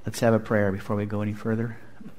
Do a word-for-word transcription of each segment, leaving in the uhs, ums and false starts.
Let's have a prayer before we go any further.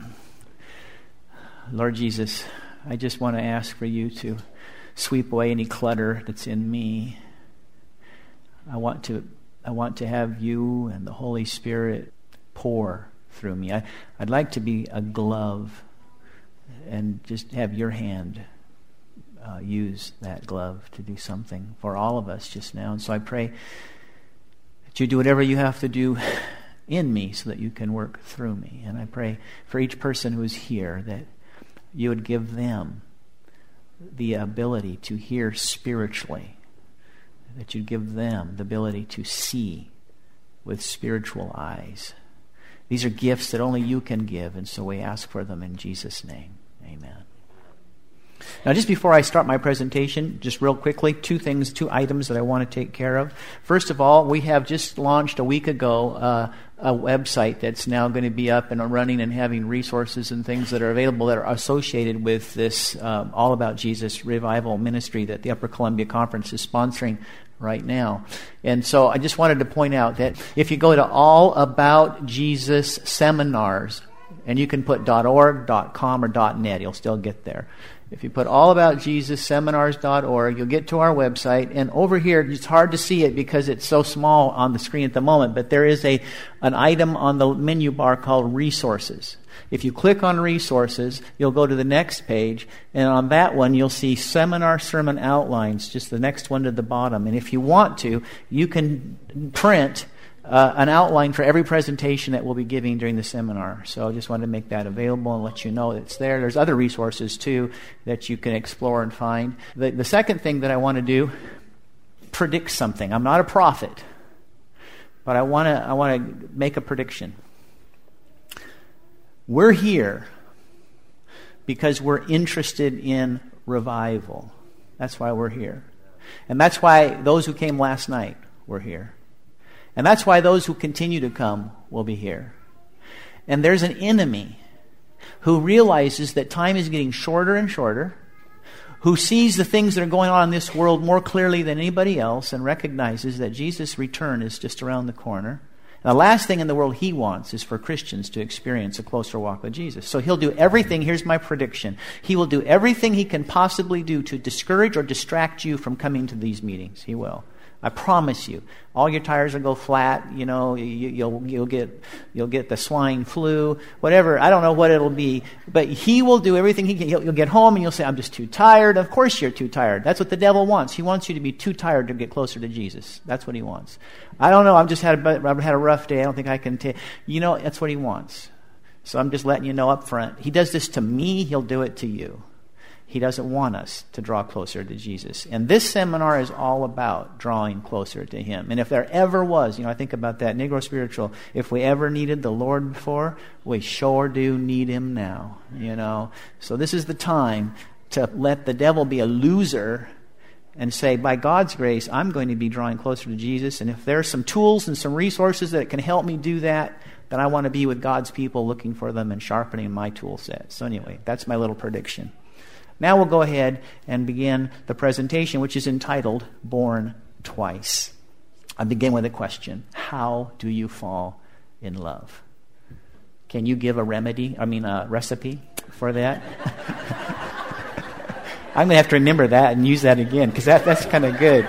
Lord Jesus, I just want to ask for you to sweep away any clutter that's in me. I want to I want to have you and the Holy Spirit pour through me. I, I'd like to be a glove and just have your hand uh, use that glove to do something for all of us just now. And so I pray that you do whatever you have to do in me so that you can work through me. And I pray for each person who is here that you would give them the ability to hear spiritually, that you'd give them the ability to see with spiritual eyes. These are gifts that only you can give, and so we ask for them in Jesus' name. Amen. Now, just before I start my presentation, just real quickly, two things, two items that I want to take care of. First of all, we have just launched a week ago uh, a website that's now going to be up and running and having resources and things that are available that are associated with this um, All About Jesus Revival Ministry that the Upper Columbia Conference is sponsoring right now. And so I just wanted to point out that if you go to All About Jesus Seminars, and you can put .org, .com, or .net, you'll still get there. If you put all about Jesus seminars dot org, you'll get to our website. And over here, it's hard to see it because it's so small on the screen at the moment, but there is a an item on the menu bar called Resources. If you click on Resources, you'll go to the next page, and on that one, you'll see Seminar Sermon Outlines, just the next one to the bottom. And if you want to, you can print Uh, an outline for every presentation that we'll be giving during the seminar. So I just wanted to make that available and let you know it's there. There's other resources, too, that you can explore and find. The, the second thing that I want to do, predict something. I'm not a prophet, but I want to I want to make a prediction. We're here because we're interested in revival. That's why we're here. And that's why those who came last night were here. And that's why those who continue to come will be here. And there's an enemy who realizes that time is getting shorter and shorter, who sees the things that are going on in this world more clearly than anybody else and recognizes that Jesus' return is just around the corner. And the last thing in the world he wants is for Christians to experience a closer walk with Jesus. So he'll do everything, here's my prediction, he will do everything he can possibly do to discourage or distract you from coming to these meetings. He will. I promise you, all your tires will go flat. You know, you, you'll you'll get you'll get the swine flu, whatever. I don't know what it'll be, but he will do everything he can. He'll, you'll get home and you'll say, "I'm just too tired." Of course, you're too tired. That's what the devil wants. He wants you to be too tired to get closer to Jesus. That's what he wants. I don't know. I've just had a, I've had a rough day. I don't think I can take. You know, that's what he wants. So I'm just letting you know up front. He does this to me. He'll do it to you. He doesn't want us to draw closer to Jesus. And this seminar is all about drawing closer to him. And if there ever was, you know, I think about that, Negro Spiritual, if we ever needed the Lord before, we sure do need him now, you know. So this is the time to let the devil be a loser and say, by God's grace, I'm going to be drawing closer to Jesus. And if there are some tools and some resources that can help me do that, then I want to be with God's people looking for them and sharpening my tool set. So anyway, that's my little prediction. Now we'll go ahead and begin the presentation, which is entitled Born Twice. I begin with a question. How do you fall in love? Can you give a remedy, I mean a recipe for that? I'm going to have to remember that and use that again, because that, that's kind of good.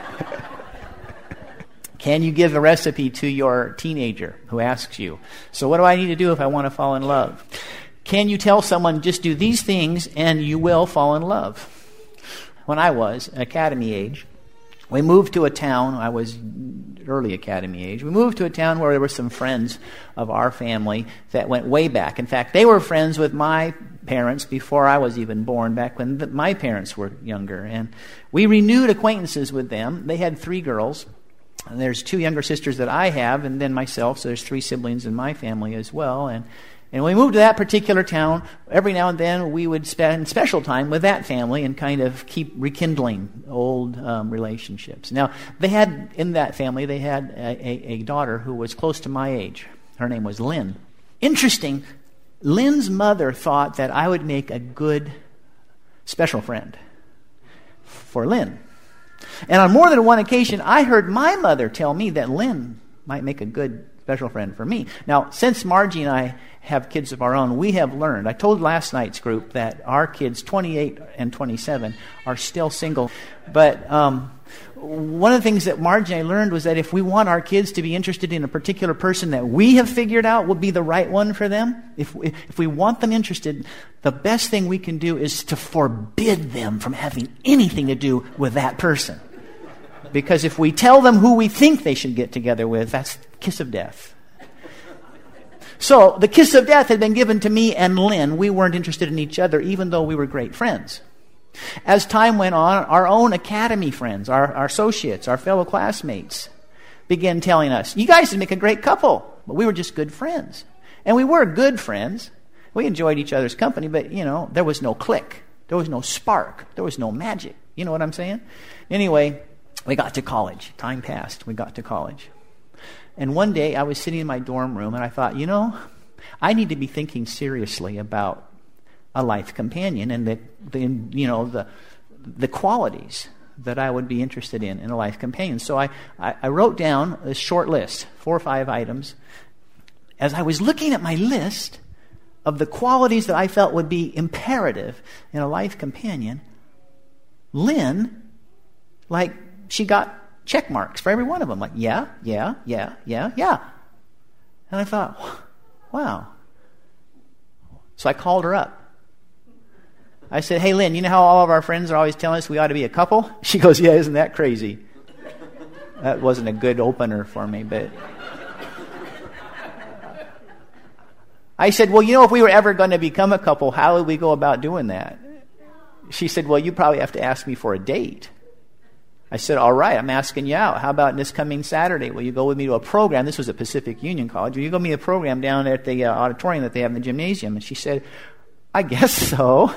Can you give a recipe to your teenager who asks you, so what do I need to do if I want to fall in love? Can you tell someone, just do these things and you will fall in love? When I was academy age, we moved to a town, I was early academy age, we moved to a town where there were some friends of our family that went way back. In fact, they were friends with my parents before I was even born, back when the, my parents were younger. And we renewed acquaintances with them. They had three girls. And there's two younger sisters that I have, and then myself, so there's three siblings in my family as well. And And when we moved to that particular town, every now and then we would spend special time with that family and kind of keep rekindling old um, relationships. Now, they had, in that family, they had a, a, a daughter who was close to my age. Her name was Lynn. Interesting, Lynn's mother thought that I would make a good special friend for Lynn. And on more than one occasion, I heard my mother tell me that Lynn might make a good special friend for me. Now, since Margie and I have kids of our own, we have learned. I told last night's group that our kids, twenty-eight and twenty-seven, are still single. But um, one of the things that Margie and I learned was that if we want our kids to be interested in a particular person that we have figured out will be the right one for them, if we, if we want them interested, the best thing we can do is to forbid them from having anything to do with that person. Because if we tell them who we think they should get together with, that's the kiss of death. So the kiss of death had been given to me and Lynn. We weren't interested in each other, even though we were great friends. As time went on, our own academy friends, our, our associates, our fellow classmates began telling us, you guys would make a great couple. But we were just good friends. And we were good friends. We enjoyed each other's company, but, you know, there was no click. There was no spark. There was no magic. You know what I'm saying? Anyway, we got to college. Time passed. We got to college. And one day I was sitting in my dorm room and I thought, you know, I need to be thinking seriously about a life companion and the, the you know, the the qualities that I would be interested in in a life companion. So I, I, I wrote down a short list, four or five items. As I was looking at my list of the qualities that I felt would be imperative in a life companion, Lynn, like, she got check marks for every one of them. Like, yeah, yeah, yeah, yeah, yeah. And I thought, wow. So I called her up. I said, hey, Lynn, you know how all of our friends are always telling us we ought to be a couple? She goes, yeah, isn't that crazy? That wasn't a good opener for me, but... I said, well, you know, if we were ever going to become a couple, how would we go about doing that? She said, well, you probably have to ask me for a date. I said, all right, I'm asking you out. How about this coming Saturday? Will you go with me to a program? This was at Pacific Union College. Will you go with me to a program down at the uh, auditorium that they have in the gymnasium? And she said, I guess so.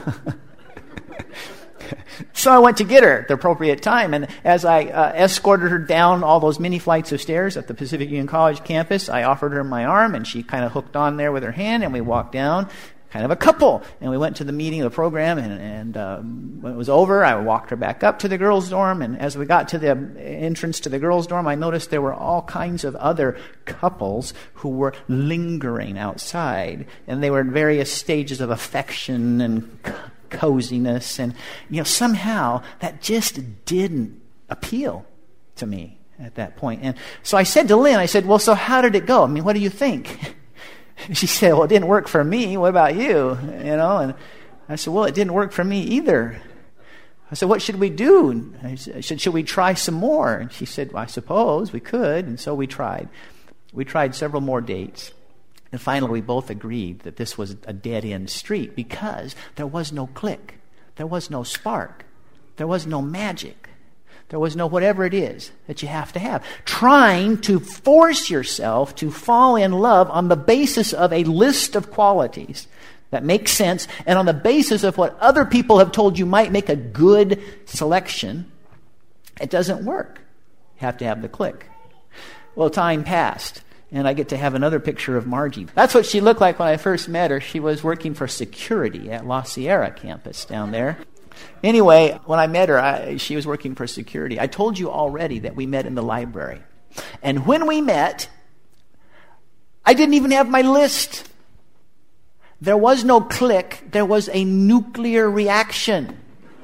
So I went to get her at the appropriate time. And as I uh, escorted her down all those many flights of stairs at the Pacific Union College campus, I offered her my arm, and she kind of hooked on there with her hand, and we walked down. Kind of a couple. And we went to the meeting of the program, and, and um, when it was over, I walked her back up to the girls' dorm, and as we got to the entrance to the girls' dorm, I noticed there were all kinds of other couples who were lingering outside, and they were in various stages of affection and co- coziness, and, you know, somehow that just didn't appeal to me at that point. And so I said to Lynn, I said, well, so how did it go? I mean, what do you think? She said, well, it didn't work for me. What about you? You know, and I said, well, it didn't work for me either. I said, what should we do? I said, should we try some more? And she said, well, I suppose we could. And so we tried. We tried several more dates. And finally, we both agreed that this was a dead-end street because there was no click. There was no spark. There was no magic. There was no whatever it is that you have to have. Trying to force yourself to fall in love on the basis of a list of qualities that make sense and on the basis of what other people have told you might make a good selection, it doesn't work. You have to have the click. Well, time passed, and I get to have another picture of Margie. That's what she looked like when I first met her. She was working for security at La Sierra campus down there. Anyway, when I met her, I, she was working for security. I told you already that we met in the library. And when we met, I didn't even have my list. There was no click. There was a nuclear reaction.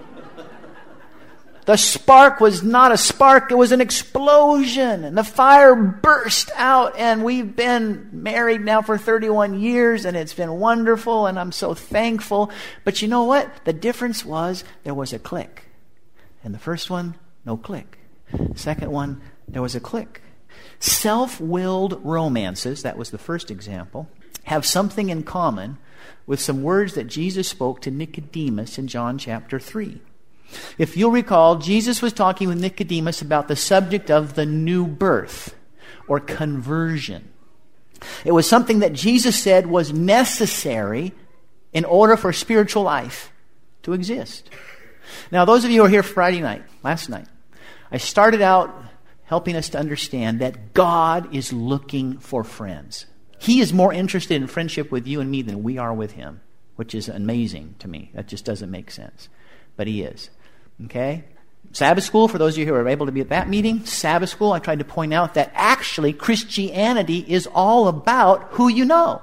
The spark was not a spark. It was an explosion. And the fire burst out. And we've been married now for thirty-one years. And it's been wonderful. And I'm so thankful. But you know what? The difference was there was a click. And the first one, no click. The second one, there was a click. Self-willed romances, that was the first example, have something in common with some words that Jesus spoke to Nicodemus in John chapter three. If you'll recall, Jesus was talking with Nicodemus about the subject of the new birth or conversion. It was something that Jesus said was necessary in order for spiritual life to exist. Now, those of you who were here Friday night, last night, I started out helping us to understand that God is looking for friends. He is more interested in friendship with you and me than we are with him, which is amazing to me. That just doesn't make sense. But he is. Okay? Sabbath school, for those of you who were able to be at that meeting, Sabbath school, I tried to point out that actually Christianity is all about who you know,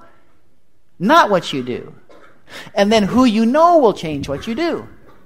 not what you do. And then who you know will change what you do.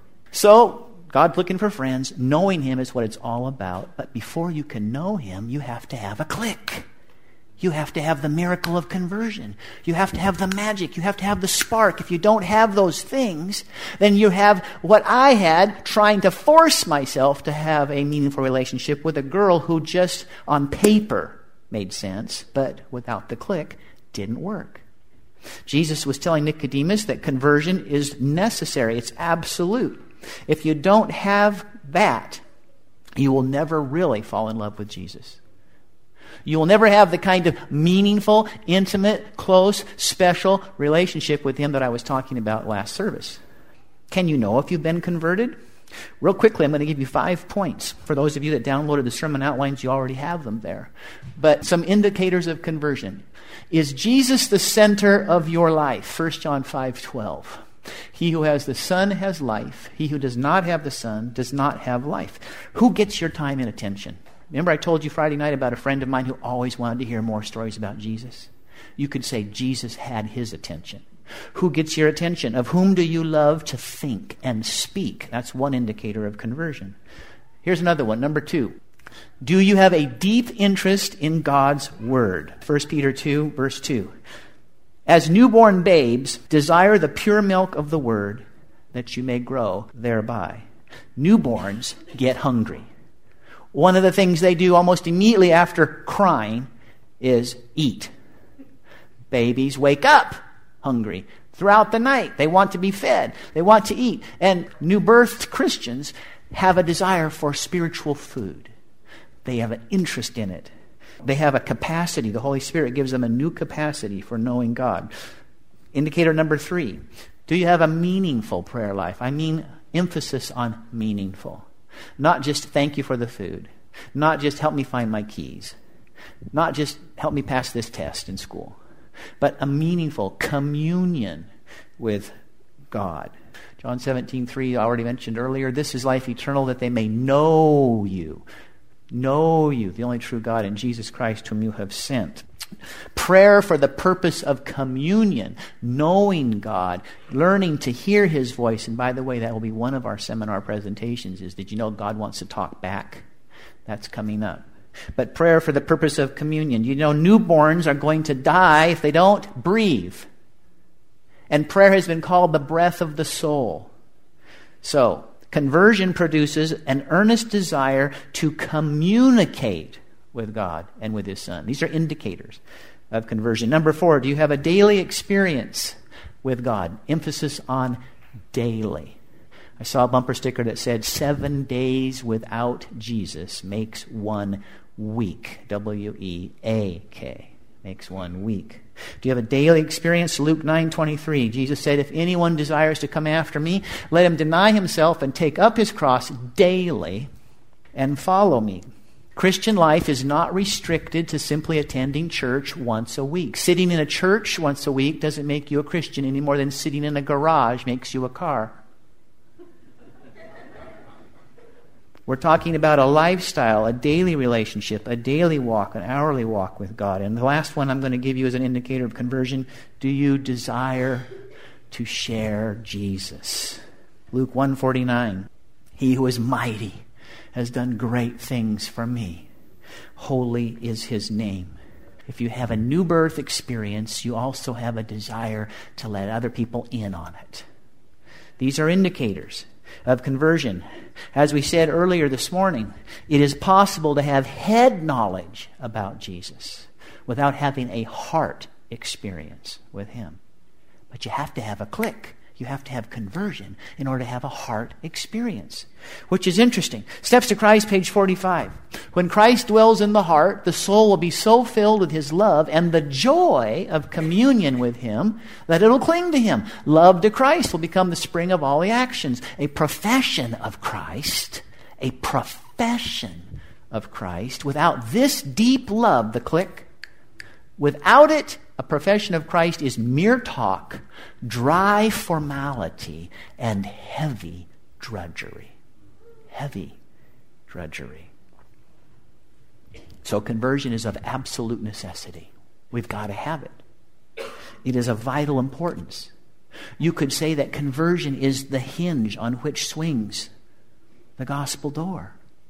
So, God's looking for friends. Knowing Him is what it's all about. But before you can know Him, you have to have a click. You have to have the miracle of conversion. You have to have the magic. You have to have the spark. If you don't have those things, then you have what I had, trying to force myself to have a meaningful relationship with a girl who just on paper made sense, but without the click, didn't work. Jesus was telling Nicodemus that conversion is necessary. It's absolute. If you don't have that, you will never really fall in love with Jesus. You will never have the kind of meaningful, intimate, close, special relationship with Him that I was talking about last service. Can you know if you've been converted? Real quickly, I'm going to give you five points. For those of you that downloaded the sermon outlines, you already have them there. But some indicators of conversion. Is Jesus the center of your life? First John five twelve. He who has the Son has life. He who does not have the Son does not have life. Who gets your time and attention? Remember I told you Friday night about a friend of mine who always wanted to hear more stories about Jesus? You could say Jesus had his attention. Who gets your attention? Of whom do you love to think and speak? That's one indicator of conversion. Here's another one, number two. Do you have a deep interest in God's Word? First Peter two, verse two. As newborn babes, desire the pure milk of the Word, that you may grow thereby. Newborns get hungry. One of the things they do almost immediately after crying is eat. Babies wake up hungry throughout the night. They want to be fed. They want to eat. And new-birthed Christians have a desire for spiritual food. They have an interest in it. They have a capacity. The Holy Spirit gives them a new capacity for knowing God. Indicator number three. Do you have a meaningful prayer life? I mean emphasis on meaningful. Not just thank you for the food. Not just help me find my keys. Not just help me pass this test in school. But a meaningful communion with God. John seventeen three, I already mentioned earlier, this is life eternal, that they may know you. Know you, the only true God, and Jesus Christ whom you have sent. Prayer for the purpose of communion, knowing God, learning to hear His voice. And by the way, that will be one of our seminar presentations, is did you know God wants to talk back? That's coming up. But prayer for the purpose of communion. You know newborns are going to die if they don't breathe. And prayer has been called the breath of the soul. So, conversion produces an earnest desire to communicate with God and with His Son. These are indicators of conversion. Number four, do you have a daily experience with God? Emphasis on daily. I saw a bumper sticker that said, seven days without Jesus makes one week. W E A K. Makes one week. Do you have a daily experience? Luke nine twenty-three. Jesus said, if anyone desires to come after me, let him deny himself and take up his cross daily and follow me. Christian life is not restricted to simply attending church once a week. Sitting in a church once a week doesn't make you a Christian any more than sitting in a garage makes you a car. We're talking about a lifestyle, a daily relationship, a daily walk, an hourly walk with God. And the last one I'm going to give you as an indicator of conversion. Do you desire to share Jesus? Luke one forty-nine. He who is mighty has done great things for me. Holy is His name. If you have a new birth experience, you also have a desire to let other people in on it. These are indicators of conversion. As we said earlier this morning, it is possible to have head knowledge about Jesus without having a heart experience with Him. But you have to have a click. You have to have conversion in order to have a heart experience. Which is interesting. Steps to Christ, page forty-five. When Christ dwells in the heart, the soul will be so filled with His love and the joy of communion with Him that it'll cling to Him. Love to Christ will become the spring of all the actions. A profession of Christ, a profession of Christ, without this deep love, the click, without it, a profession of Christ is mere talk, dry formality, and heavy drudgery. Heavy drudgery. So conversion is of absolute necessity. We've got to have it. It is of vital importance. You could say that conversion is the hinge on which swings the gospel door.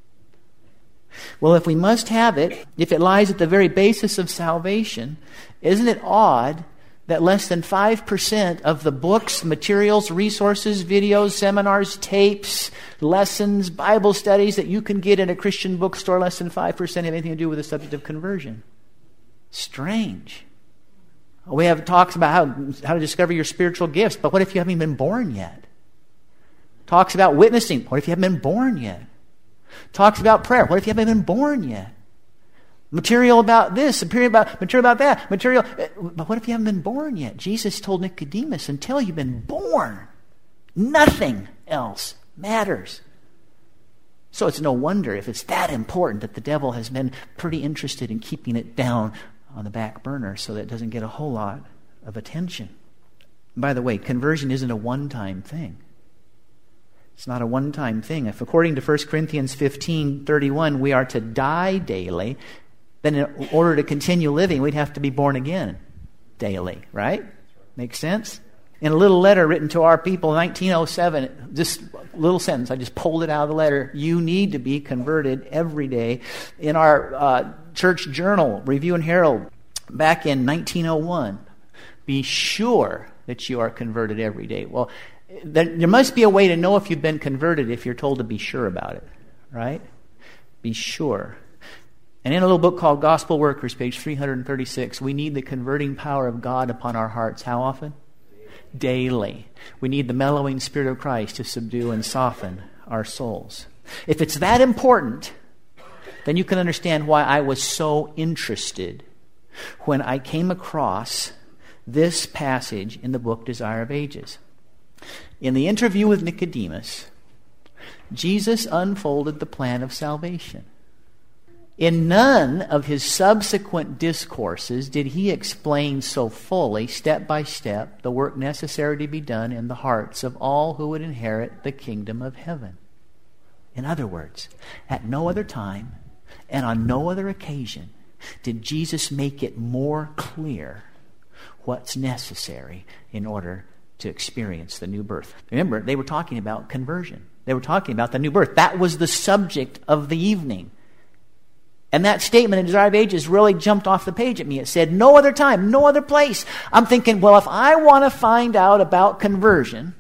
Well, if we must have it, if it lies at the very basis of salvation, isn't it odd that less than five percent of the books, materials, resources, videos, seminars, tapes, lessons, Bible studies that you can get in a Christian bookstore, less than five percent have anything to do with the subject of conversion? Strange. We have talks about how, how to discover your spiritual gifts, but what if you haven't even been born yet? Talks about witnessing. What if you haven't been born yet? Talks about prayer. What if you haven't been born yet? Material about this, material about, material about that, material. But what if you haven't been born yet? Jesus told Nicodemus, until you've been born, nothing else matters. So it's no wonder if it's that important that the devil has been pretty interested in keeping it down on the back burner so that it doesn't get a whole lot of attention. By the way, conversion isn't a one-time thing. It's not a one-time thing. If according to First Corinthians fifteen thirty-one, we are to die daily, then in order to continue living, we'd have to be born again daily, right? Makes sense? In a little letter written to our people in nineteen oh seven, just a little sentence, I just pulled it out of the letter. You need to be converted every day. In our uh, church journal, Review and Herald, back in nineteen oh one, be sure that you are converted every day. Well, there must be a way to know if you've been converted if you're told to be sure about it, right? Be sure. And in a little book called Gospel Workers, page three thirty-six, we need the converting power of God upon our hearts. How often? Daily. We need the mellowing Spirit of Christ to subdue and soften our souls. If it's that important, then you can understand why I was so interested when I came across this passage in the book Desire of Ages. In the interview with Nicodemus, Jesus unfolded the plan of salvation. In none of his subsequent discourses did he explain so fully, step by step, the work necessary to be done in the hearts of all who would inherit the kingdom of heaven. In other words, at no other time and on no other occasion did Jesus make it more clear what's necessary in order to experience the new birth. Remember, they were talking about conversion. They were talking about the new birth. That was the subject of the evening. And that statement in Desire of Ages really jumped off the page at me. It said, no other time, no other place. I'm thinking, well, if I want to find out about conversion,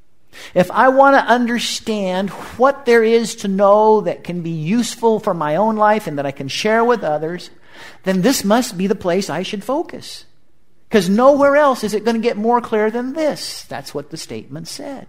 if I want to understand what there is to know that can be useful for my own life and that I can share with others, then this must be the place I should focus. Because nowhere else is it going to get more clear than this. That's what the statement said.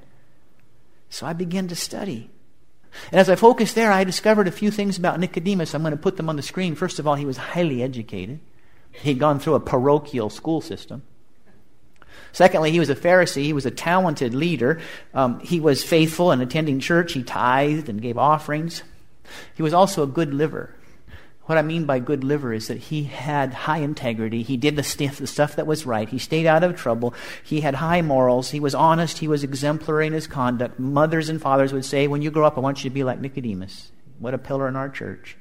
So I began to study. And as I focused there, I discovered a few things about Nicodemus. I'm going to put them on the screen. First of all, he was highly educated. He'd gone through a parochial school system. Secondly, he was a Pharisee. He was a talented leader. Um, he was faithful in attending church. He tithed and gave offerings. He was also a good liver. What I mean by good liver is that he had high integrity. He did the stuff, the stuff that was right. He stayed out of trouble. He had high morals. He was honest. He was exemplary in his conduct. Mothers and fathers would say, when you grow up, I want you to be like Nicodemus. What a pillar in our church.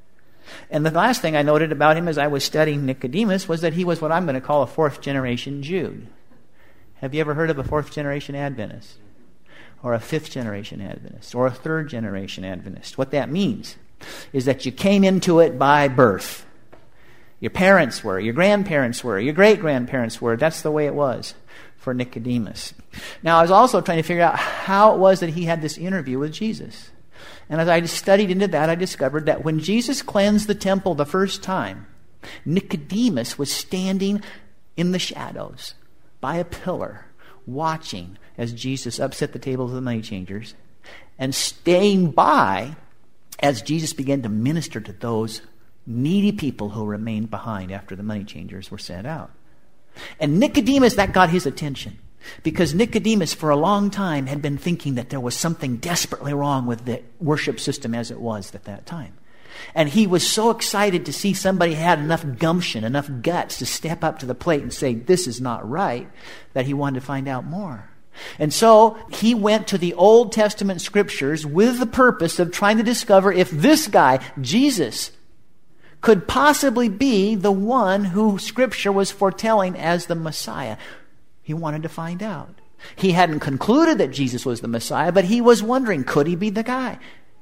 And the last thing I noted about him as I was studying Nicodemus was that he was what I'm going to call a fourth generation Jew. Have you ever heard of a fourth generation Adventist? Or a fifth generation Adventist? Or a third generation Adventist? What that means is that you came into it by birth. Your parents were, your grandparents were, your great-grandparents were. That's the way it was for Nicodemus. Now, I was also trying to figure out how it was that he had this interview with Jesus. And as I studied into that, I discovered that when Jesus cleansed the temple the first time, Nicodemus was standing in the shadows by a pillar, watching as Jesus upset the tables of the money changers, and staying by as Jesus began to minister to those needy people who remained behind after the money changers were sent out. And Nicodemus, that got his attention. Because Nicodemus, for a long time, had been thinking that there was something desperately wrong with the worship system as it was at that time. And he was so excited to see somebody had enough gumption, enough guts to step up to the plate and say, this is not right, that he wanted to find out more. And so he went to the Old Testament scriptures with the purpose of trying to discover if this guy, Jesus, could possibly be the one who Scripture was foretelling as the Messiah. He wanted to find out. He hadn't concluded that Jesus was the Messiah, but he was wondering, could he be the guy?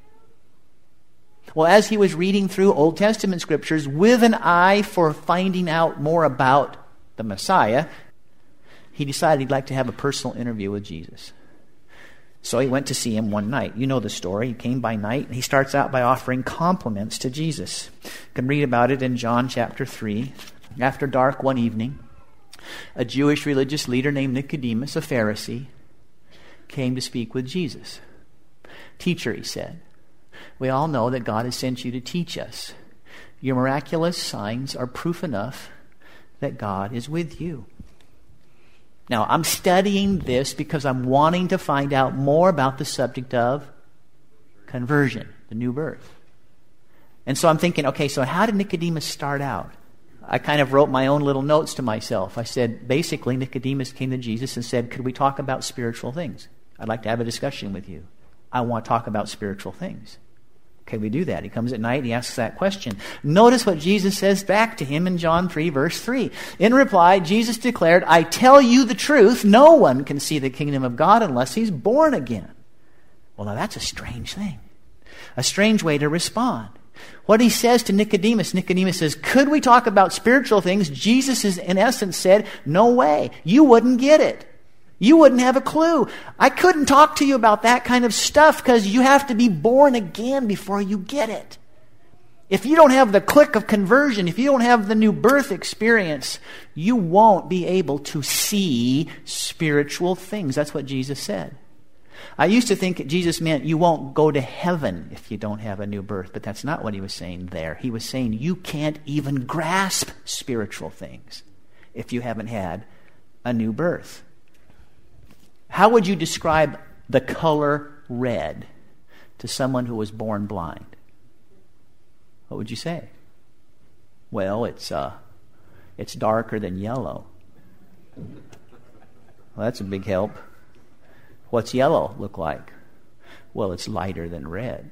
Well, as he was reading through Old Testament scriptures with an eye for finding out more about the Messiah, he decided he'd like to have a personal interview with Jesus. So he went to see him one night. You know the story. He came by night, and he starts out by offering compliments to Jesus. You can read about it in John chapter three. After dark one evening, a Jewish religious leader named Nicodemus, a Pharisee, came to speak with Jesus. "Teacher," he said, "we all know that God has sent you to teach us. Your miraculous signs are proof enough that God is with you." Now, I'm studying this because I'm wanting to find out more about the subject of conversion, the new birth. And so I'm thinking, okay, so how did Nicodemus start out? I kind of wrote my own little notes to myself. I said, basically, Nicodemus came to Jesus and said, "Could we talk about spiritual things? I'd like to have a discussion with you. I want to talk about spiritual things." Okay, we do that. He comes at night and he asks that question. Notice what Jesus says back to him in John three, verse three. In reply, Jesus declared, "I tell you the truth, no one can see the kingdom of God unless he's born again." Well, now that's a strange thing. A strange way to respond. What he says to Nicodemus, Nicodemus says, "Could we talk about spiritual things?" Jesus is, in essence, said, "No way. You wouldn't get it. You wouldn't have a clue. I couldn't talk to you about that kind of stuff because you have to be born again before you get it. If you don't have the click of conversion, if you don't have the new birth experience, you won't be able to see spiritual things." That's what Jesus said. I used to think Jesus meant you won't go to heaven if you don't have a new birth, but that's not what he was saying there. He was saying you can't even grasp spiritual things if you haven't had a new birth. How would you describe the color red to someone who was born blind? What would you say? Well, it's uh, it's darker than yellow. Well, that's a big help. What's yellow look like? Well, it's lighter than red.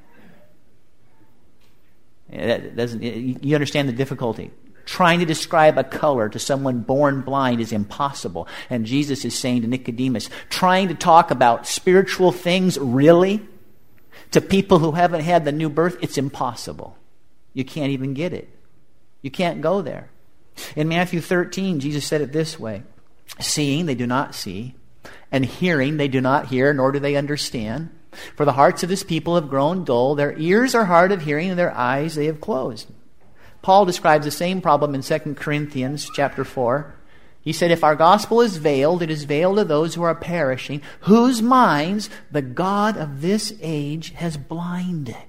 That doesn't, you understand the difficulty? Trying to describe a color to someone born blind is impossible. And Jesus is saying to Nicodemus, trying to talk about spiritual things, really, to people who haven't had the new birth, it's impossible. You can't even get it. You can't go there. In Matthew thirteen, Jesus said it this way: "Seeing, they do not see, and hearing, they do not hear, nor do they understand. For the hearts of this people have grown dull, their ears are hard of hearing, and their eyes they have closed." Paul describes the same problem in Second Corinthians chapter four. He said, "If our gospel is veiled, it is veiled to those who are perishing, whose minds the God of this age has blinded."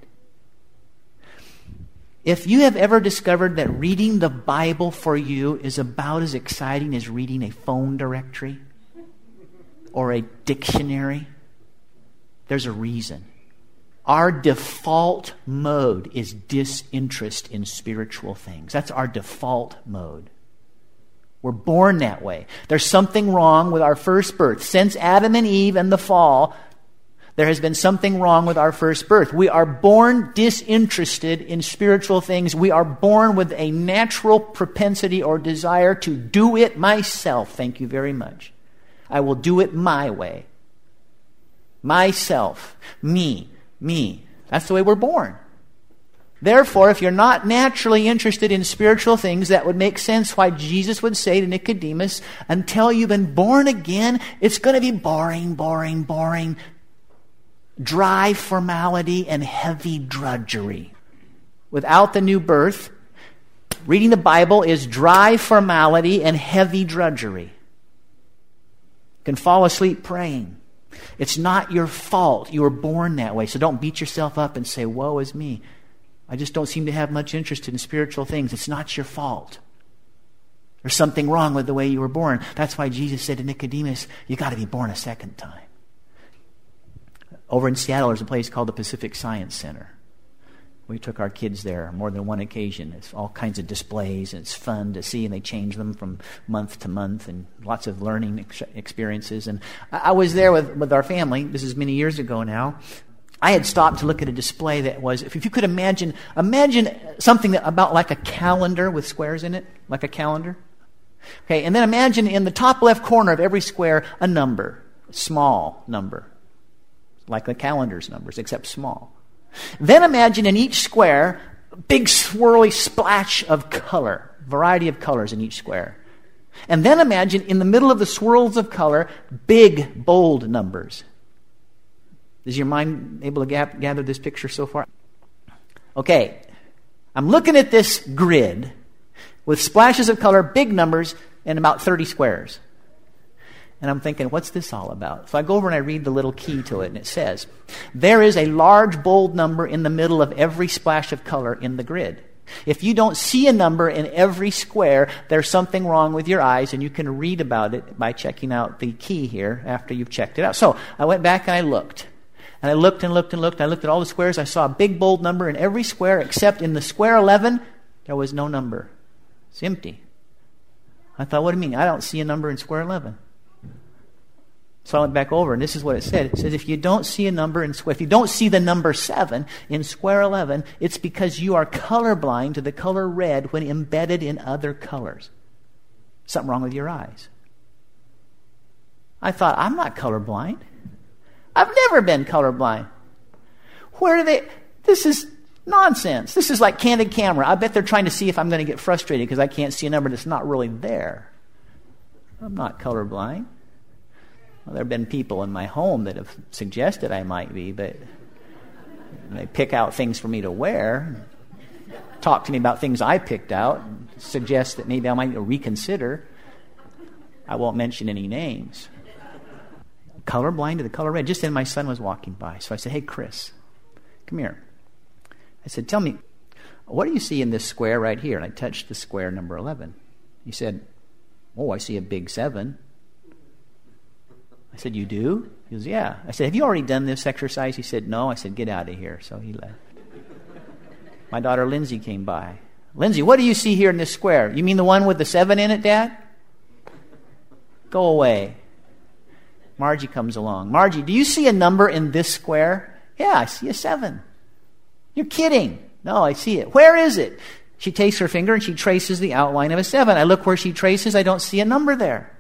If you have ever discovered that reading the Bible for you is about as exciting as reading a phone directory or a dictionary, there's a reason. Our default mode is disinterest in spiritual things. That's our default mode. We're born that way. There's something wrong with our first birth. Since Adam and Eve and the fall, there has been something wrong with our first birth. We are born disinterested in spiritual things. We are born with a natural propensity or desire to do it myself. Thank you very much. I will do it my way. Myself. Me. Me. That's the way we're born. Therefore, if you're not naturally interested in spiritual things, that would make sense why Jesus would say to Nicodemus, until you've been born again, it's going to be boring, boring, boring, dry formality and heavy drudgery. Without the new birth, reading the Bible is dry formality and heavy drudgery. You can fall asleep praying. It's not your fault. You were born that way. So don't beat yourself up and say, "Woe is me. I just don't seem to have much interest in spiritual things." It's not your fault. There's something wrong with the way you were born. That's why Jesus said to Nicodemus, you got to be born a second time. Over in Seattle, there's a place called the Pacific Science Center. We took our kids there more than one occasion. It's all kinds of displays, and it's fun to see, and they change them from month to month, and lots of learning ex- experiences. And I, I was there with, with our family. This is many years ago now. I had stopped to look at a display that was, if you could imagine, imagine something that, about like a calendar with squares in it, like a calendar. Okay, and then imagine in the top left corner of every square a number, a small number, like the calendar's numbers, except small. Then imagine in each square, a big swirly splash of color, variety of colors in each square. And then imagine in the middle of the swirls of color, big, bold numbers. Is your mind able to gap, gather this picture so far? Okay, I'm looking at this grid with splashes of color, big numbers, and about thirty squares. And I'm thinking, what's this all about? So I go over and I read the little key to it, and it says, there is a large, bold number in the middle of every splash of color in the grid. If you don't see a number in every square, there's something wrong with your eyes, and you can read about it by checking out the key here after you've checked it out. So I went back and I looked. And I looked and looked and looked. And I looked at all the squares. I saw a big, bold number in every square, except in the square eleven, there was no number. It's empty. I thought, what do you mean? I don't see a number in square eleven. So I went back over, and this is what it said. It says, if you don't see a number in square, if you don't see the number seven in square eleven, it's because you are colorblind to the color red when embedded in other colors. Something wrong with your eyes. I thought, I'm not colorblind. I've never been colorblind. Where do they... This is nonsense. This is like candid camera. I bet they're trying to see if I'm going to get frustrated because I can't see a number that's not really there. I'm not colorblind. Well, there have been people in my home that have suggested I might be, but they pick out things for me to wear, talk to me about things I picked out, suggest that maybe I might reconsider. I won't mention any names. Colorblind to the color red. Just then my son was walking by. So I said, hey, Chris, come here. I said, tell me, what do you see in this square right here? And I touched the square number eleven. He said, oh, I see a big seven. I said, you do? He goes, yeah. I said, have you already done this exercise? He said, no. I said, get out of here. So he left. My daughter Lindsay came by. Lindsay, what do you see here in this square? You mean the one with the seven in it, Dad? Go away. Margie comes along. Margie, do you see a number in this square? Yeah, I see a seven. You're kidding. No, I see it. Where is it? She takes her finger and she traces the outline of a seven. I look where she traces. I don't see a number there.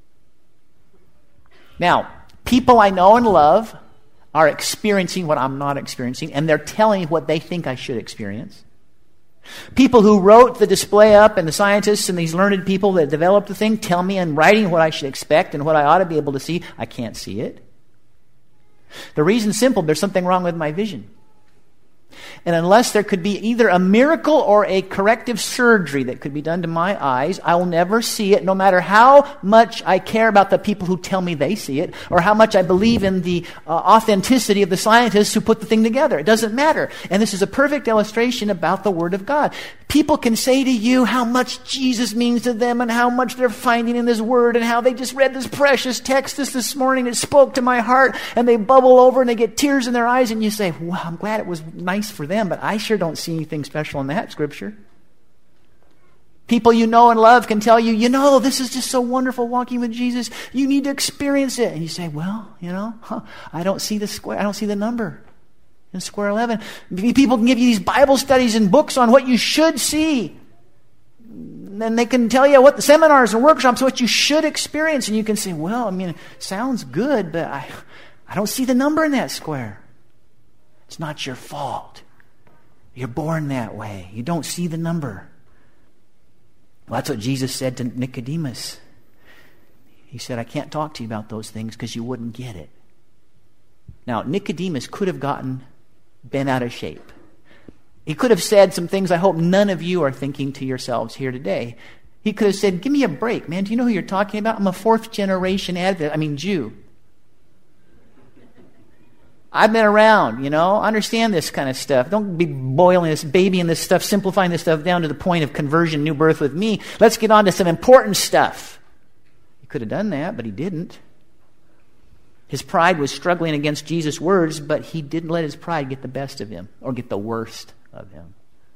Now, people I know and love are experiencing what I'm not experiencing, and they're telling me what they think I should experience. People who wrote the display up, and the scientists and these learned people that developed the thing, tell me in writing what I should expect and what I ought to be able to see. I can't see it. The reason's simple. There's something wrong with my vision. And unless there could be either a miracle or a corrective surgery that could be done to my eyes, I will never see it, no matter how much I care about the people who tell me they see it, or how much I believe in the uh, authenticity of the scientists who put the thing together. It doesn't matter. And this is a perfect illustration about the Word of God. People can say to you how much Jesus means to them and how much they're finding in this Word and how they just read this precious text this, this morning. It spoke to my heart, and they bubble over and they get tears in their eyes, and you say, wow, I'm glad it was nice for them, but I sure don't see anything special in that scripture. People you know and love can tell you, you know, this is just so wonderful walking with Jesus. You need to experience it. And you say, well, you know, huh, I don't see the square. I don't see the number in square eleven. People can give you these Bible studies and books on what you should see. And they can tell you what the seminars and workshops, what you should experience. And you can say, well, I mean, it sounds good, but I, I don't see the number in that square. It's not your fault. You're born that way. You don't see the number. Well, that's what Jesus said to Nicodemus. He said, I can't talk to you about those things because you wouldn't get it. Now, Nicodemus could have gotten bent out of shape. He could have said some things I hope none of you are thinking to yourselves here today. He could have said, give me a break, man. Do you know who you're talking about? I'm a fourth generation Adventist. I mean, Jew. I've been around, you know, understand this kind of stuff. Don't be boiling this, babying this stuff, simplifying this stuff down to the point of conversion, new birth with me. Let's get on to some important stuff. He could have done that, but he didn't. His pride was struggling against Jesus' words, but he didn't let his pride get the best of him or get the worst of him.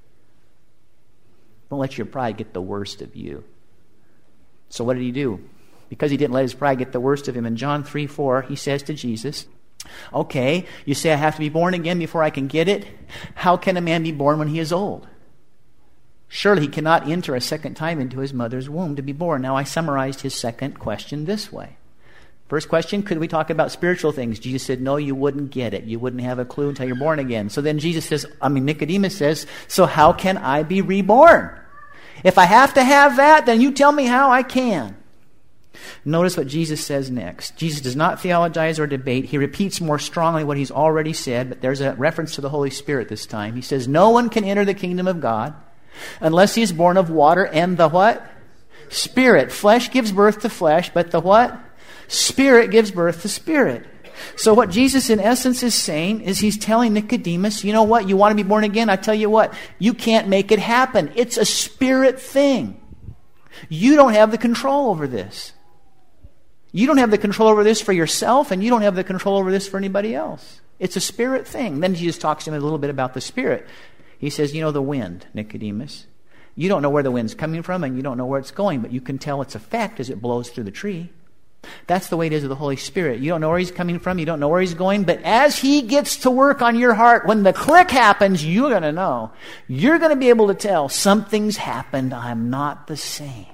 Don't let your pride get the worst of you. So what did he do? Because he didn't let his pride get the worst of him, in John three four, he says to Jesus, okay, you say I have to be born again before I can get it? How can a man be born when he is old? Surely he cannot enter a second time into his mother's womb to be born. Now I summarized his second question this way. First question, could we talk about spiritual things? Jesus said, no, you wouldn't get it. You wouldn't have a clue until you're born again. So then Jesus says, I mean, Nicodemus says, so how can I be reborn? If I have to have that, then you tell me how I can. Notice what Jesus says next. Jesus does not theologize or debate. He repeats more strongly what he's already said, but there's a reference to the Holy Spirit this time. He says, no one can enter the kingdom of God unless he is born of water and the what? Spirit. Flesh gives birth to flesh, but the what? Spirit gives birth to spirit. So what Jesus in essence is saying is he's telling Nicodemus, you know what? You want to be born again? I tell you what, you can't make it happen. It's a spirit thing. You don't have the control over this. You don't have the control over this for yourself, and you don't have the control over this for anybody else. It's a spirit thing. Then Jesus talks to him a little bit about the spirit. He says, you know the wind, Nicodemus. You don't know where the wind's coming from, and you don't know where it's going, but you can tell its effect as it blows through the tree. That's the way it is with the Holy Spirit. You don't know where he's coming from, you don't know where he's going, but as he gets to work on your heart, when the click happens, you're going to know. You're going to be able to tell, something's happened, I'm not the same.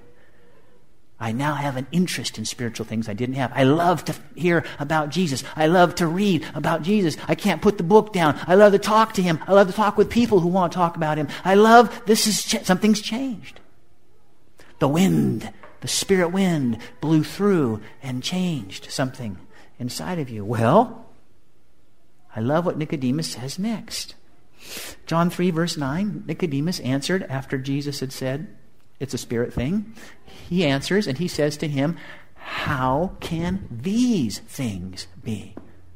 I now have an interest in spiritual things I didn't have. I love to hear about Jesus. I love to read about Jesus. I can't put the book down. I love to talk to him. I love to talk with people who want to talk about him. I love, this is, ch- something's changed. The wind, the spirit wind blew through and changed something inside of you. Well, I love what Nicodemus says next. John three verse nine, Nicodemus answered after Jesus had said, it's a spirit thing. He answers and he says to him, how can these things be?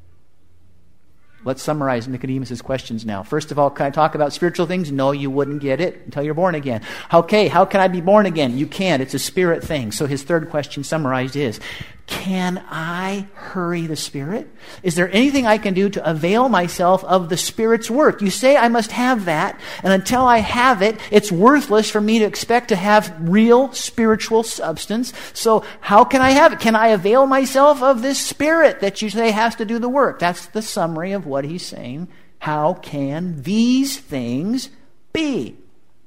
Let's summarize Nicodemus' questions now. First of all, can I talk about spiritual things? No, you wouldn't get it until you're born again. Okay, how can I be born again? You can't. It's a spirit thing. So his third question summarized is, can I hurry the Spirit? Is there anything I can do to avail myself of the Spirit's work? You say I must have that, and until I have it, it's worthless for me to expect to have real spiritual substance. So how can I have it? Can I avail myself of this Spirit that you say has to do the work? That's the summary of what he's saying. How can these things be?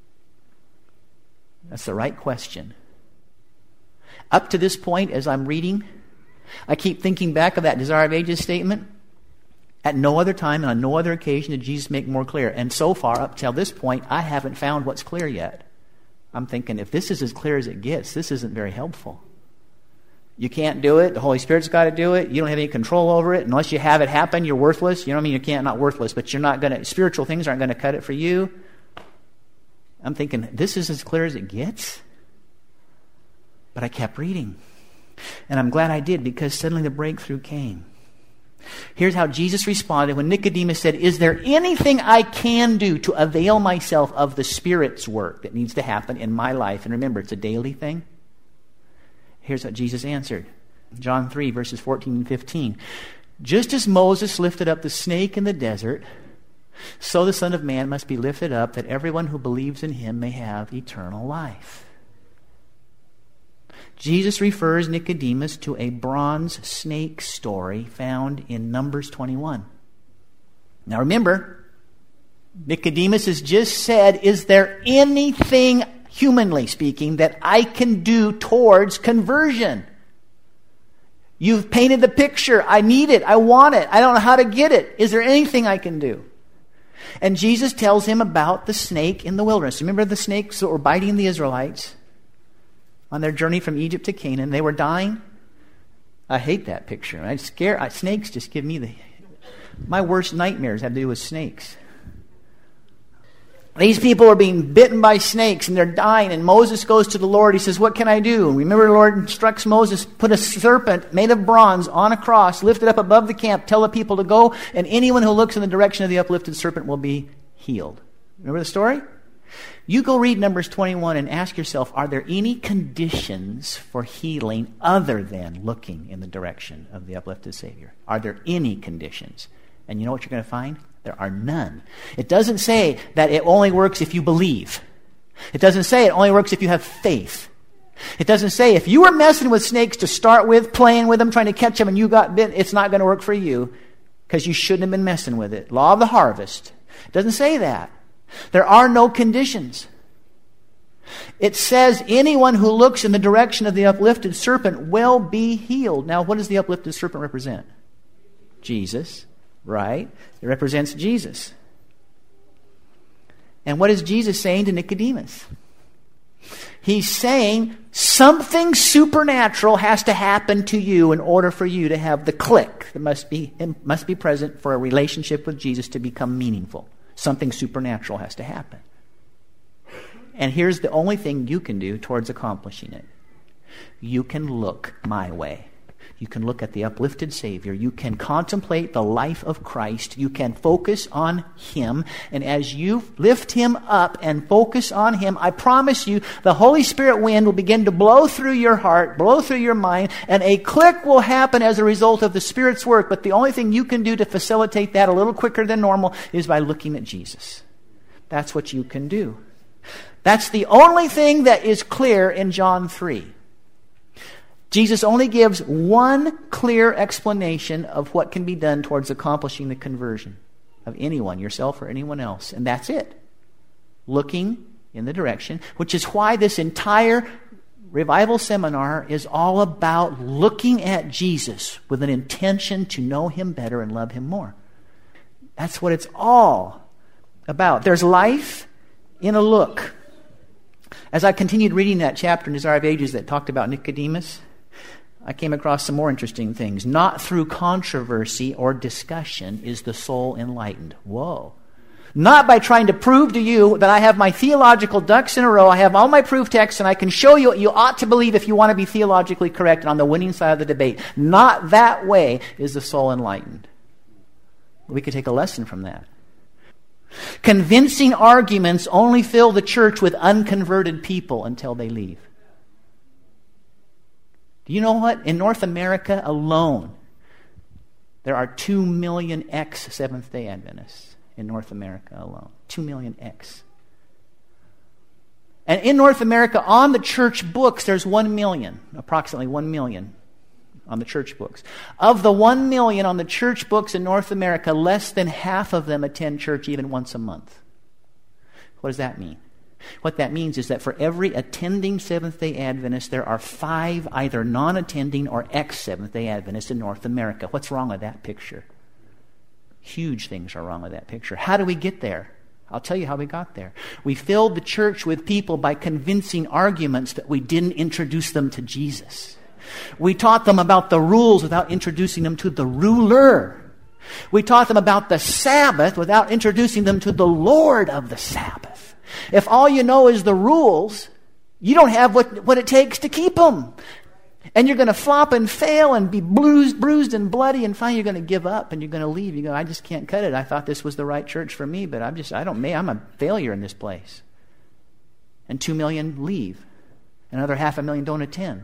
That's the right question. Up to this point, as I'm reading, I keep thinking back of that Desire of Ages statement. At no other time and on no other occasion did Jesus make more clear. And so far, up till this point, I haven't found what's clear yet. I'm thinking, if this is as clear as it gets, this isn't very helpful. You can't do it. The Holy Spirit's got to do it. You don't have any control over it. Unless you have it happen, you're worthless. You know what I mean? You can't, not worthless, but you're not going to, spiritual things aren't going to cut it for you. I'm thinking, this is as clear as it gets? But I kept reading. And I'm glad I did, because suddenly the breakthrough came. Here's how Jesus responded when Nicodemus said, is there anything I can do to avail myself of the Spirit's work that needs to happen in my life? And remember, it's a daily thing. Here's what Jesus answered. John three, verses fourteen and fifteen. Just as Moses lifted up the snake in the desert, so the Son of Man must be lifted up, that everyone who believes in him may have eternal life. Jesus refers Nicodemus to a bronze snake story found in Numbers twenty-one. Now remember, Nicodemus has just said, is there anything, humanly speaking, that I can do towards conversion? You've painted the picture. I need it. I want it. I don't know how to get it. Is there anything I can do? And Jesus tells him about the snake in the wilderness. Remember the snakes that were biting the Israelites on their journey from Egypt to Canaan? They were dying. I hate that picture. I scare. I, snakes just give me the... My worst nightmares have to do with snakes. These people are being bitten by snakes and they're dying, and Moses goes to the Lord. He says, what can I do? And remember, the Lord instructs Moses, put a serpent made of bronze on a cross, lift it up above the camp, tell the people to go, and anyone who looks in the direction of the uplifted serpent will be healed. Remember the story? You go read Numbers twenty-one and ask yourself, are there any conditions for healing other than looking in the direction of the uplifted Savior? Are there any conditions? And you know what you're going to find? There are none. It doesn't say that it only works if you believe. It doesn't say it only works if you have faith. It doesn't say if you were messing with snakes to start with, playing with them, trying to catch them, and you got bit, it's not going to work for you because you shouldn't have been messing with it. Law of the harvest. It doesn't say that. There are no conditions. It says anyone who looks in the direction of the uplifted serpent will be healed. Now, what does the uplifted serpent represent? Jesus, right? It represents Jesus. And what is Jesus saying to Nicodemus? He's saying something supernatural has to happen to you in order for you to have the click that must be, must be present for a relationship with Jesus to become meaningful. Something supernatural has to happen. And here's the only thing you can do towards accomplishing it. You can look my way. You can look at the uplifted Savior. You can contemplate the life of Christ. You can focus on Him. And as you lift Him up and focus on Him, I promise you, the Holy Spirit wind will begin to blow through your heart, blow through your mind, and a click will happen as a result of the Spirit's work. But the only thing you can do to facilitate that a little quicker than normal is by looking at Jesus. That's what you can do. That's the only thing that is clear in John three. Jesus only gives one clear explanation of what can be done towards accomplishing the conversion of anyone, yourself or anyone else. And that's it. Looking in the direction, which is why this entire revival seminar is all about looking at Jesus with an intention to know Him better and love Him more. That's what it's all about. There's life in a look. As I continued reading that chapter in Desire of Ages that talked about Nicodemus, I came across some more interesting things. Not through controversy or discussion is the soul enlightened. Whoa. Not by trying to prove to you that I have my theological ducks in a row, I have all my proof texts, and I can show you what you ought to believe if you want to be theologically correct and on the winning side of the debate. Not that way is the soul enlightened. We could take a lesson from that. Convincing arguments only fill the church with unconverted people until they leave. Do you know what? In North America alone, there are two million ex-Seventh-day Adventists in North America alone. Two million ex. And in North America, on the church books, there's one million, approximately one million on the church books. Of the one million on the church books in North America, less than half of them attend church even once a month. What does that mean? What that means is that for every attending Seventh-day Adventist, there are five either non-attending or ex-Seventh-day Adventists in North America. What's wrong with that picture? Huge things are wrong with that picture. How do we get there? I'll tell you how we got there. We filled the church with people by convincing arguments that we didn't introduce them to Jesus. We taught them about the rules without introducing them to the ruler. We taught them about the Sabbath without introducing them to the Lord of the Sabbath. If all you know is the rules, you don't have what, what it takes to keep them. And you're going to flop and fail and be bruised, bruised and bloody, and finally you're going to give up and you're going to leave. You go, I just can't cut it. I thought this was the right church for me, but I'm just, I don't, I'm a failure in this place. And two million leave. Another half a million don't attend.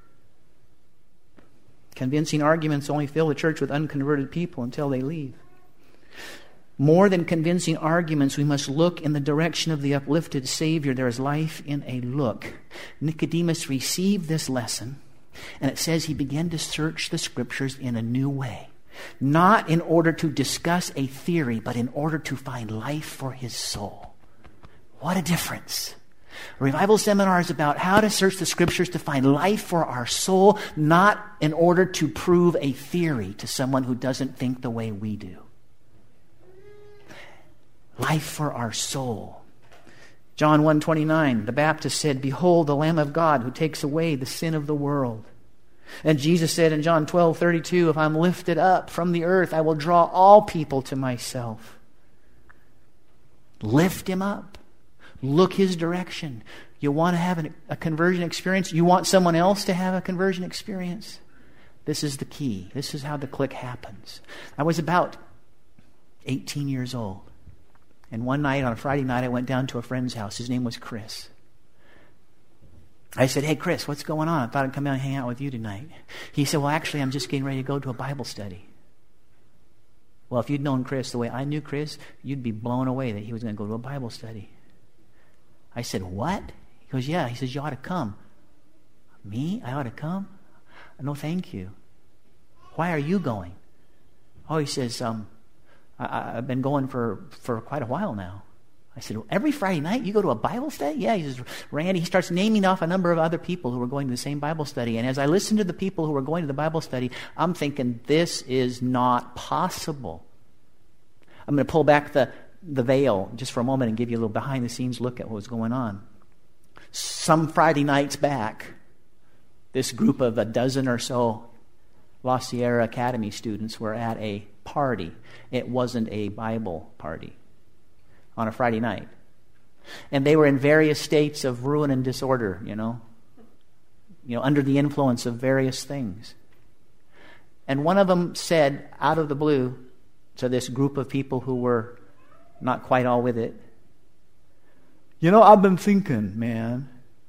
Convincing arguments only fill the church with unconverted people until they leave. More than convincing arguments, we must look in the direction of the uplifted Savior. There is life in a look. Nicodemus received this lesson, and it says he began to search the Scriptures in a new way. Not in order to discuss a theory, but in order to find life for his soul. What a difference. A revival seminar is about how to search the Scriptures to find life for our soul, not in order to prove a theory to someone who doesn't think the way we do. Life for our soul. John one twenty-nine, the Baptist said, "Behold the Lamb of God who takes away the sin of the world." And Jesus said in John twelve thirty-two, "If I'm lifted up from the earth, I will draw all people to myself." Lift him up. Look his direction. You want to have an, a conversion experience? You want someone else to have a conversion experience? This is the key. This is how the click happens. I was about eighteen years old. And one night, on a Friday night, I went down to a friend's house. His name was Chris. I said, "Hey, Chris, what's going on? I thought I'd come down and hang out with you tonight." He said, "Well, actually, I'm just getting ready to go to a Bible study." Well, if you'd known Chris the way I knew Chris, you'd be blown away that he was going to go to a Bible study. I said, what? He goes, yeah. He says, you ought to come. Me? I ought to come? No, thank you. Why are you going? Oh, he says, um, I, I've been going for, for quite a while now. I said, well, every Friday night you go to a Bible study? Yeah, he says, Randy, he starts naming off a number of other people who were going to the same Bible study. And as I listened to the people who were going to the Bible study, I'm thinking, this is not possible. I'm going to pull back the, the veil just for a moment and give you a little behind-the-scenes look at what was going on. Some Friday nights back, this group of a dozen or so La Sierra Academy students were at a party. It wasn't a Bible party. On a Friday night. And they were in various states of ruin and disorder, you know. You know, under the influence of various things. And one of them said, out of the blue, to this group of people who were not quite all with it, you know, I've been thinking, man,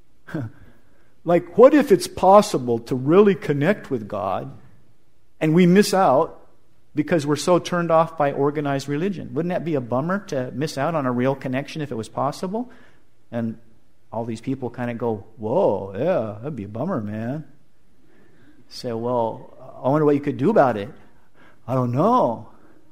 like, what if it's possible to really connect with God and we miss out because we're so turned off by organized religion? Wouldn't that be a bummer to miss out on a real connection if it was possible? And all these people kind of go, whoa, yeah, that'd be a bummer, man. Say, well, I wonder what you could do about it. I don't know.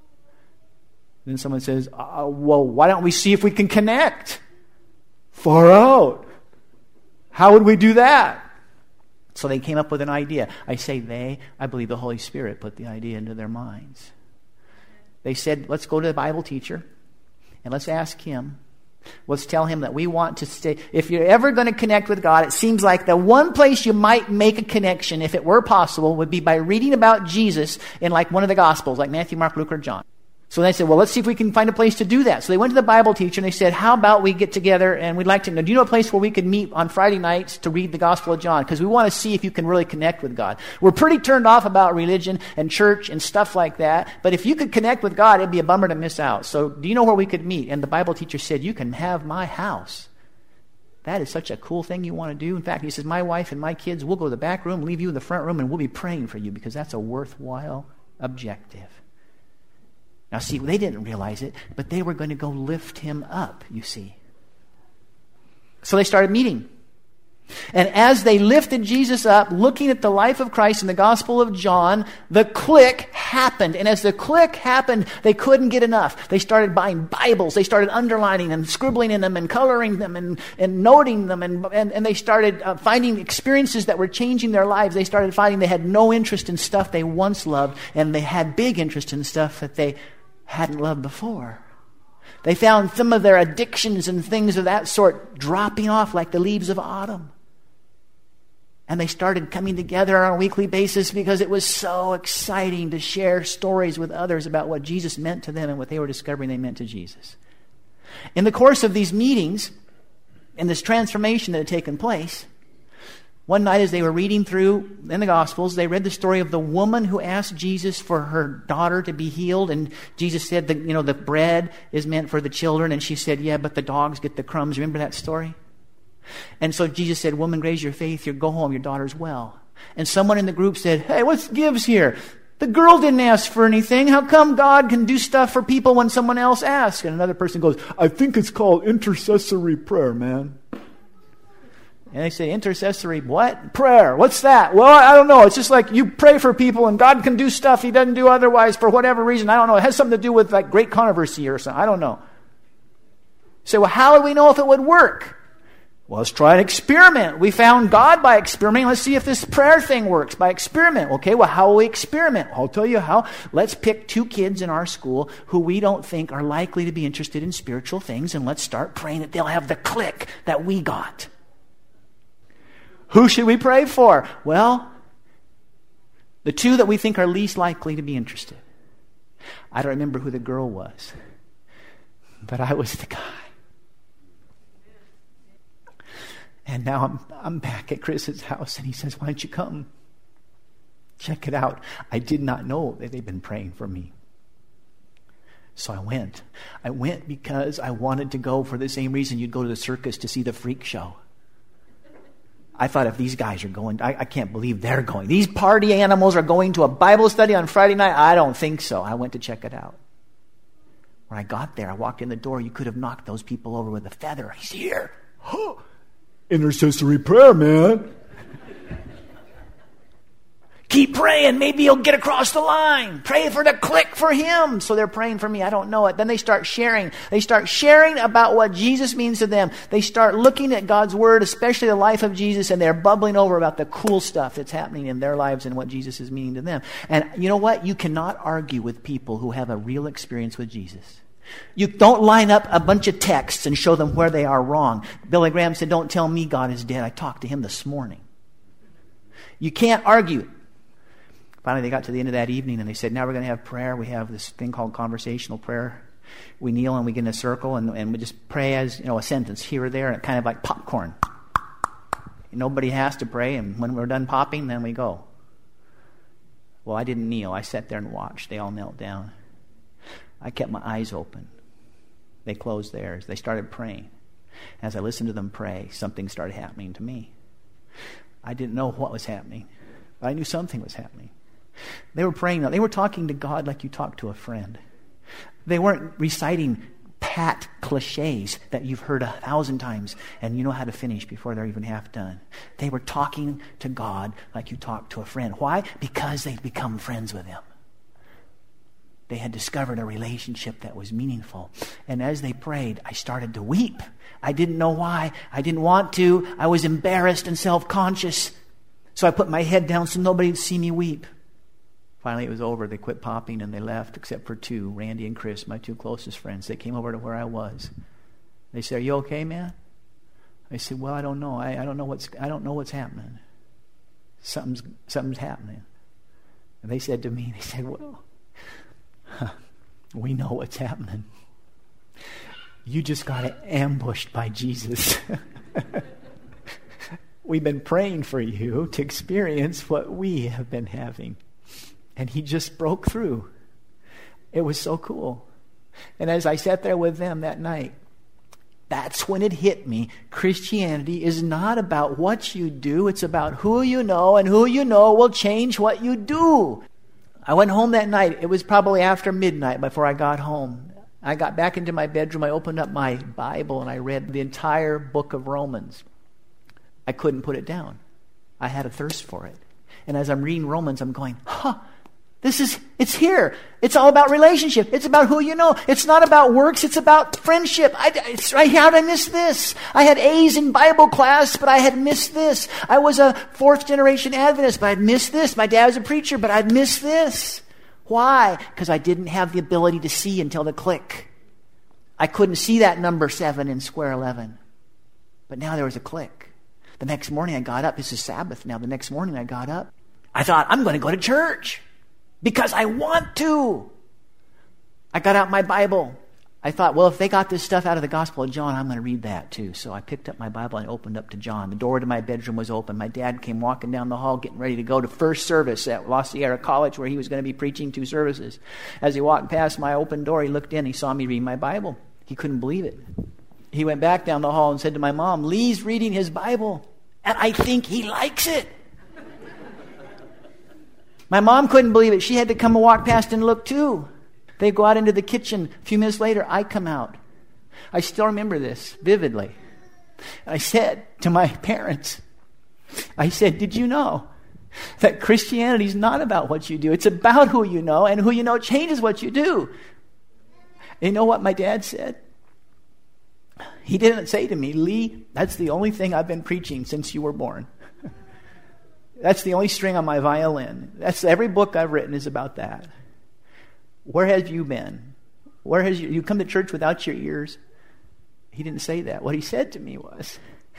Then someone says, uh, well, why don't we see if we can connect? Far out. How would we do that? So they came up with an idea. I say they, I believe the Holy Spirit put the idea into their minds. They said, let's go to the Bible teacher and let's ask him. Let's tell him that we want to stay. If you're ever going to connect with God, it seems like the one place you might make a connection, if it were possible, would be by reading about Jesus in like one of the Gospels, like Matthew, Mark, Luke, or John. So they said, well, let's see if we can find a place to do that. So they went to the Bible teacher and they said, how about we get together and we'd like to know, do you know a place where we could meet on Friday nights to read the Gospel of John? Because we want to see if you can really connect with God. We're pretty turned off about religion and church and stuff like that. But if you could connect with God, it'd be a bummer to miss out. So do you know where we could meet? And the Bible teacher said, you can have my house. That is such a cool thing you want to do. In fact, he says, my wife and my kids, we'll go to the back room, leave you in the front room, and we'll be praying for you because that's a worthwhile objective. Now, see, they didn't realize it, but they were going to go lift him up, you see. So they started meeting. And as they lifted Jesus up, looking at the life of Christ in the Gospel of John, the click happened. And as the click happened, they couldn't get enough. They started buying Bibles. They started underlining and scribbling in them and coloring them and, and noting them. And, and, and they started uh, finding experiences that were changing their lives. They started finding they had no interest in stuff they once loved, and they had big interest in stuff that they hadn't loved before. They found some of their addictions and things of that sort dropping off like the leaves of autumn. And they started coming together on a weekly basis because it was so exciting to share stories with others about what Jesus meant to them and what they were discovering they meant to Jesus. In the course of these meetings and this transformation that had taken place, one night as they were reading through in the Gospels, they read the story of the woman who asked Jesus for her daughter to be healed. And Jesus said that, you know, the bread is meant for the children. And she said, yeah, but the dogs get the crumbs. Remember that story? And so Jesus said, woman, raise your faith. You go home. Your daughter's well. And someone in the group said, hey, what's gives here? The girl didn't ask for anything. How come God can do stuff for people when someone else asks? And another person goes, I think it's called intercessory prayer, man. And they say, intercessory what? Prayer. What's that? Well, I don't know. It's just like you pray for people and God can do stuff he doesn't do otherwise for whatever reason. I don't know. It has something to do with like great controversy or something. I don't know. You say, well, how do we know if it would work? Well, let's try an experiment. We found God by experimenting. Let's see if this prayer thing works by experiment. Okay, well, how will we experiment? I'll tell you how. Let's pick two kids in our school who we don't think are likely to be interested in spiritual things, and let's start praying that they'll have the click that we got. Who should we pray for? Well, the two that we think are least likely to be interested. I don't remember who the girl was, but I was the guy. And now I'm, I'm back at Chris's house, and he says, why don't you come? Check it out. I did not know that they'd been praying for me. So I went. I went because I wanted to go for the same reason you'd go to the circus to see the freak show. I thought if these guys are going, I, I can't believe they're going. These party animals are going to a Bible study on Friday night? I don't think so. I went to check it out. When I got there, I walked in the door. You could have knocked those people over with a feather. He's here. Huh. Intercessory prayer, man. Keep praying. Maybe he'll get across the line. Pray for the click for him. So they're praying for me. I don't know it. Then they start sharing. They start sharing about what Jesus means to them. They start looking at God's word, especially the life of Jesus, and they're bubbling over about the cool stuff that's happening in their lives and what Jesus is meaning to them. And you know what? You cannot argue with people who have a real experience with Jesus. You don't line up a bunch of texts and show them where they are wrong. Billy Graham said, don't tell me God is dead. I talked to him this morning. You can't argue. Finally, they got to the end of that evening and they said, now we're going to have prayer. We have this thing called conversational prayer. We kneel and we get in a circle and, and we just pray as, you know, a sentence here or there, and kind of like popcorn. Nobody has to pray, and when we're done popping, then we go. Well, I didn't kneel. I sat there and watched. They all knelt down. I kept my eyes open. They closed theirs. They started praying. As I listened to them pray, something started happening to me. I didn't know what was happening, but I knew something was happening. They were praying. They were talking to God like you talk to a friend. They weren't reciting pat cliches that you've heard a thousand times and you know how to finish before they're even half done. They were talking to God like you talk to a friend. Why? Because they'd become friends with him. They had discovered a relationship that was meaningful. And as they prayed, I started to weep. I didn't know why. I didn't want to. I was embarrassed and self-conscious. So I put my head down so nobody would see me weep. Finally, it was over. They quit popping and they left, except for two, Randy and Chris, my two closest friends. They came over to where I was. They said, "Are you okay, man?" I said, "Well, I don't know. I, I don't know what's I don't know what's happening. Something's something's happening." And they said to me, they said, "Well, huh, we know what's happening. You just got ambushed by Jesus." We've been praying for you to experience what we have been having. And he just broke through. It was so cool. And as I sat there with them that night, that's when it hit me. Christianity is not about what you do. It's about who you know, and who you know will change what you do. I went home that night. It was probably after midnight before I got home. I got back into my bedroom. I opened up my Bible and I read the entire book of Romans. I couldn't put it down. I had a thirst for it. And as I'm reading Romans, I'm going, huh, this is, it's here. It's all about relationship. It's about who you know. It's not about works. It's about friendship. I, it's right. How did I miss this? I had A's in Bible class, but I had missed this. I was a fourth generation Adventist, but I'd missed this. My dad was a preacher, but I'd missed this. Why? Because I didn't have the ability to see until the click. I couldn't see that number seven in square eleven. But now there was a click. The next morning I got up. This is Sabbath now. The next morning I got up. I thought, I'm going to go to church because I want to. I got out my Bible. I thought, well, if they got this stuff out of the Gospel of John, I'm going to read that too. So I picked up my Bible and opened up to John. The door to my bedroom was open. My dad came walking down the hall getting ready to go to first service at La Sierra College where he was going to be preaching two services. As he walked past my open door, he looked in. He saw me read my Bible. He couldn't believe it. He went back down the hall and said to my mom, Lee's reading his Bible, and I think he likes it. My mom couldn't believe it. She had to come and walk past and look too. They go out into the kitchen. A few minutes later, I come out. I still remember this vividly. I said to my parents, I said, did you know that Christianity is not about what you do? It's about who you know, and who you know changes what you do. And you know what my dad said? He didn't say to me, Lee, that's the only thing I've been preaching since you were born. That's the only string on my violin. That's every book I've written is about that. Where have you been? Where has you, you come to church without your ears? He didn't say that. What he said to me was,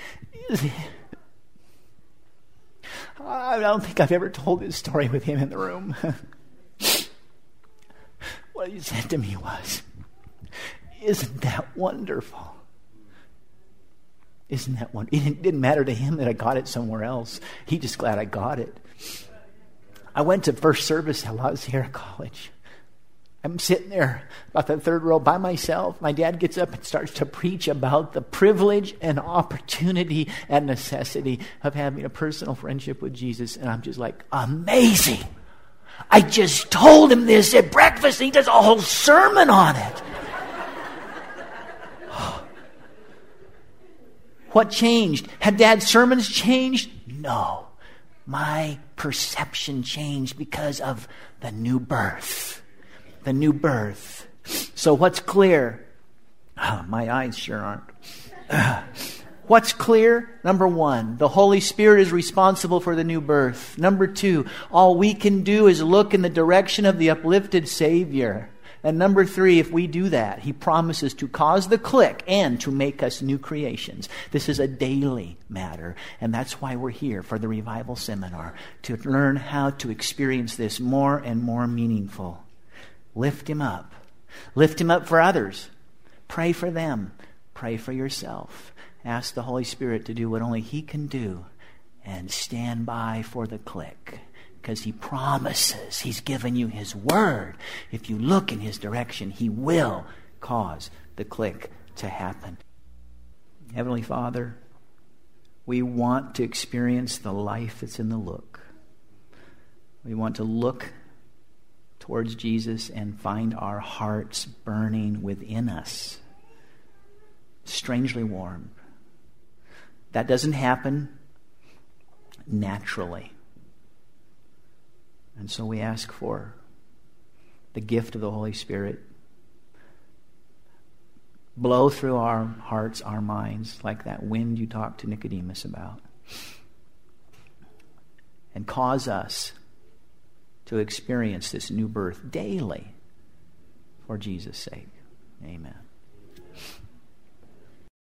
I don't think I've ever told this story with him in the room. What he said to me was, isn't that wonderful? Isn't that one? It didn't matter to him that I got it somewhere else. He just glad I got it. I went to first service at La Sierra College. I'm sitting there about the third row by myself. My dad gets up and starts to preach about the privilege and opportunity and necessity of having a personal friendship with Jesus. And I'm just like, amazing. I just told him this at breakfast. And he does a whole sermon on it. What changed? Had Dad's sermons changed? No. My perception changed because of the new birth. The new birth. So what's clear? Oh, my eyes sure aren't. What's clear? Number one, the Holy Spirit is responsible for the new birth. Number two, all we can do is look in the direction of the uplifted Savior. And number three, if we do that, He promises to cause the click and to make us new creations. This is a daily matter. And that's why we're here for the Revival Seminar, to learn how to experience this more and more meaningful. Lift Him up. Lift Him up for others. Pray for them. Pray for yourself. Ask the Holy Spirit to do what only He can do. And stand by for the click. Because He promises. He's given you His word. If you look in His direction, He will cause the click to happen. Heavenly Father, we want to experience the life that's in the look. We want to look towards Jesus and find our hearts burning within us, strangely warm. That doesn't happen naturally. And so we ask for the gift of the Holy Spirit. Blow through our hearts, our minds, like that wind you talked to Nicodemus about. And cause us to experience this new birth daily for Jesus' sake. Amen.